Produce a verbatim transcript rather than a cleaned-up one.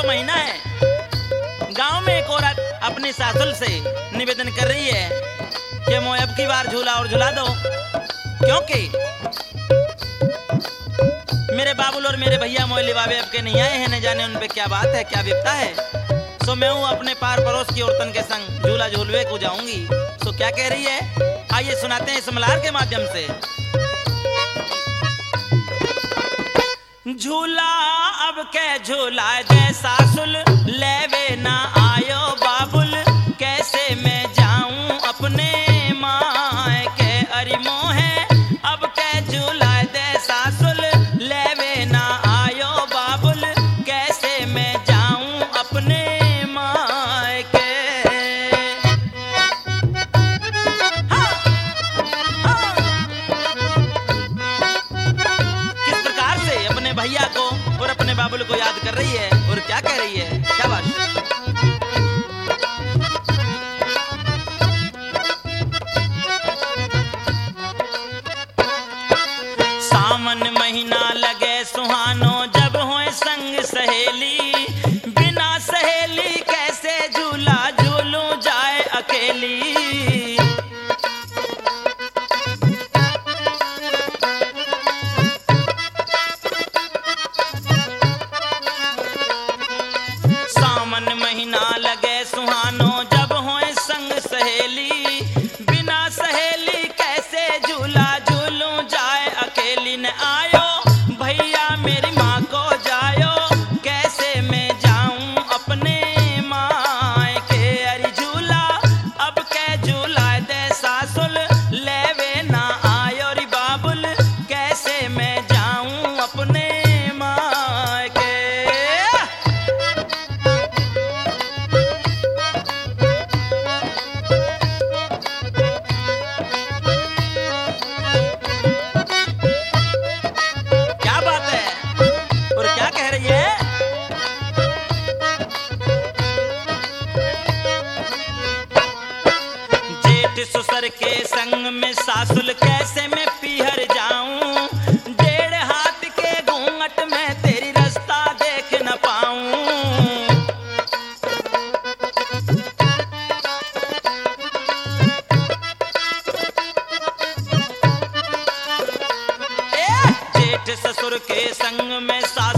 महीना है। गांव में एक औरत अपनी सासुल से निवेदन कर रही है कि मोए अब की बार झूला और झूला दो, क्योंकि मेरे बाबुल और मेरे भैया मोए लिबावे अब के नहीं आए हैं, न जाने उन पे क्या बात है, क्या विपता है। सो मैं हूँ अपने पार पड़ोस की औरतन के संग झूला झूलवे को जाऊंगी। सो क्या कह रही है, आइए सुनाते हैं इस मल्हार के माध्यम से। झूला अब के झूला जैसा सुल लेवे ना आयो बाबुल, कैसे मैं जाऊं अपने माए के अरि मोहे, अब के झूला जैसा सुल लेवे ना आयो बाबुल, कैसे मैं जाऊं अपने माए के। हाँ, हाँ। किस प्रकार से अपने भैया को और अपने बाबुल को याद कर रही है और क्या कह रही है, क्या बात। सावन महीना लगे सुहानो जब होए संग सहेली, बिना सहेली कैसे झूला झूलूं जाए अकेली। सावन महीना लगे सुहानो जब होए संग सहेली, बिना सहेली कैसे झूला झूलूं जाए अकेली। न आयो भैया मेरी माँ को जायो, कैसे मैं जाऊं अपने माए के अरि झूला, अब के झूला दे सासुल लेवे ना आयो री बाबुल, कैसे मैं जाऊं अपने माए के। क्या बात है और क्या कह रही है। जेठ ससुर के संग में सासुल कैसे मैं पीहर जाऊं, डेढ़ हाथ के घूंघट में तेरी रास्ता देख न पाऊं। ए, जेठ ससुर के संग में सासुल